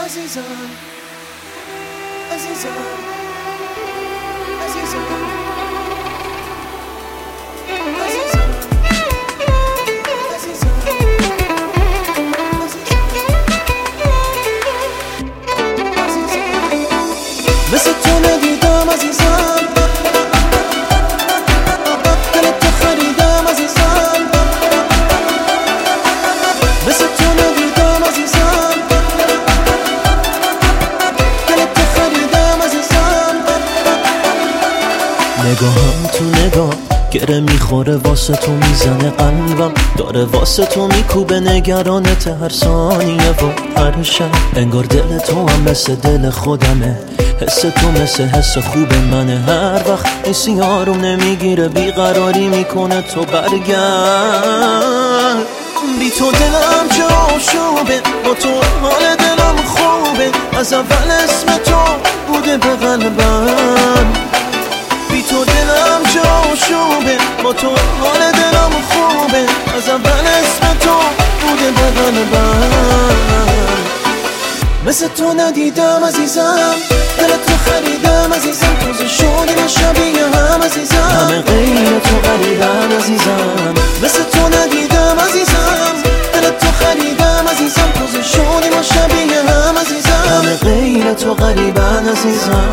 عزیزم عزیزم عزیزم مثل تو ندیدم عزیزم، دلت تو خریدم عزیزم، مثل تو ندیدم عزیزم، دلت تو خریدم عزیزم. نگاهم تو نگاه گره میخوره، واسه تو میزنه قلبم، داره واسه تو میکوبه نگرانت هر ثانیه و هر شب. انگار دل تو هم مثل دل خودمه، حس تو مثل حس خوب منه. هر وقت این یارم نمیگیره بیقراری میکنه تو برگرد. بی تو دلم چه آشوبه، با تو حال دلم خوبه، از اول اسم تو بوده به قلبم. بی تو دلم چه آشوبه، با تو حال دلم خوبه، از اول اسم تو بوده به قلبم. مثل تو ندیدم عزیزم، دلت تو خریدم عزیزم، توزه شدیم و شبیه هم عزیزم، همه غیر تو غریبم عزیزم. مثل تو ندیدم عزیزم، دلت تو خریدم عزیزم، توزه شدیم و شبیه هم عزیزم، همه غیر تو غریبم عزیزم.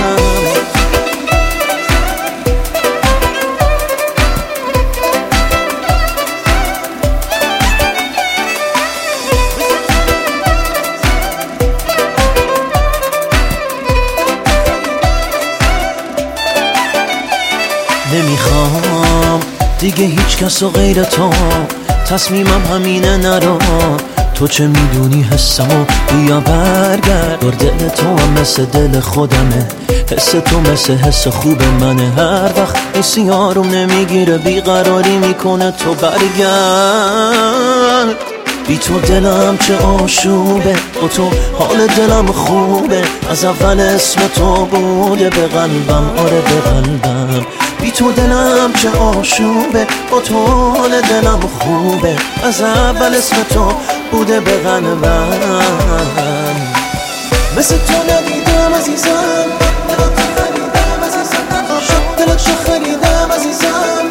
نمیخوام دیگه هیچ کس و غیر تو، تصمیمم همینه نرو. تو چه میدونی حسمو، بیا برگرد. دور دل تو هم مثل دل خودمه، حس تو مثل حس خوب منه. هر وقت این سیارم نمیگیره بیقراری میکنه تو برگرد. بی تو دلم چه آشوبه، با تو حال دلم خوبه، از اول اسم تو بوده به قلبم، آره به قلبم. بی تو دلم چه آشوبه، با تو حال دلم خوبه، از اول اسم تو بوده به قلبم. مثل تو ندیدم عزیزم، دلت تو خریدم عزیزم، دلت تو خریدم عزیزم.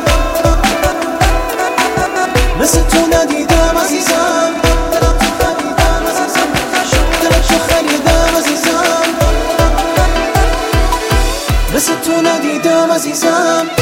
مثل تو ندیدم عزیزم، دلت تو خریدم عزیزم، دلت تو خریدم عزیزم. مثل تو ندیدم عزیزم.